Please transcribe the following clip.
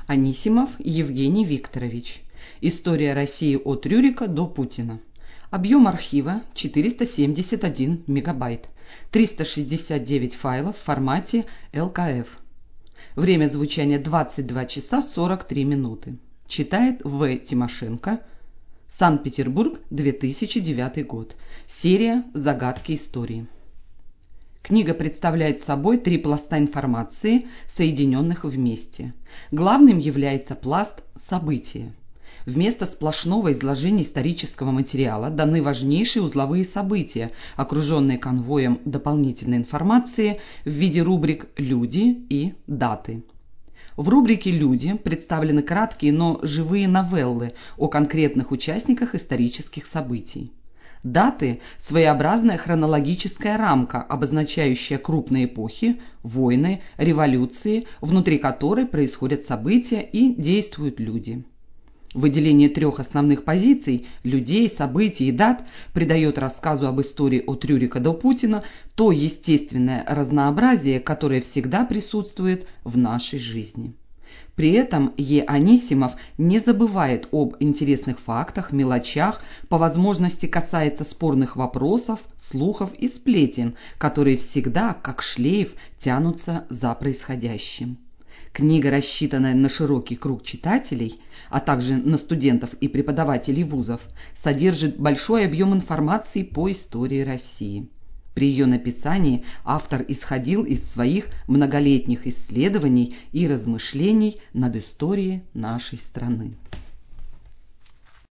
Анисимов Евгений Викторович. История России от Рюрика до Путина. Объем архива 471 мегабайт. 369 файлов в формате LKF. Время звучания 22 часа 43 минуты. Читает В. Тимошенко. Санкт-Петербург, 2009 год. Серия «Загадки истории». Книга представляет собой три пласта информации, соединенных вместе. Главным является пласт «События». Вместо сплошного изложения исторического материала даны важнейшие узловые события, окруженные конвоем дополнительной информации в виде рубрик «Люди» и «Даты». В рубрике «Люди» представлены краткие, но живые новеллы о конкретных участниках исторических событий. Даты – своеобразная хронологическая рамка, обозначающая крупные эпохи, войны, революции, внутри которой происходят события и действуют люди. Выделение трех основных позиций – людей, событий и дат – придает рассказу об истории от Рюрика до Путина то естественное разнообразие, которое всегда присутствует в нашей жизни. При этом Е. Анисимов не забывает об интересных фактах, мелочах, по возможности касается спорных вопросов, слухов и сплетен, которые всегда, как шлейф, тянутся за происходящим. Книга, рассчитанная на широкий круг читателей, а также на студентов и преподавателей вузов, содержит большой объем информации по истории России. При ее написании автор исходил из своих многолетних исследований и размышлений над историей нашей страны.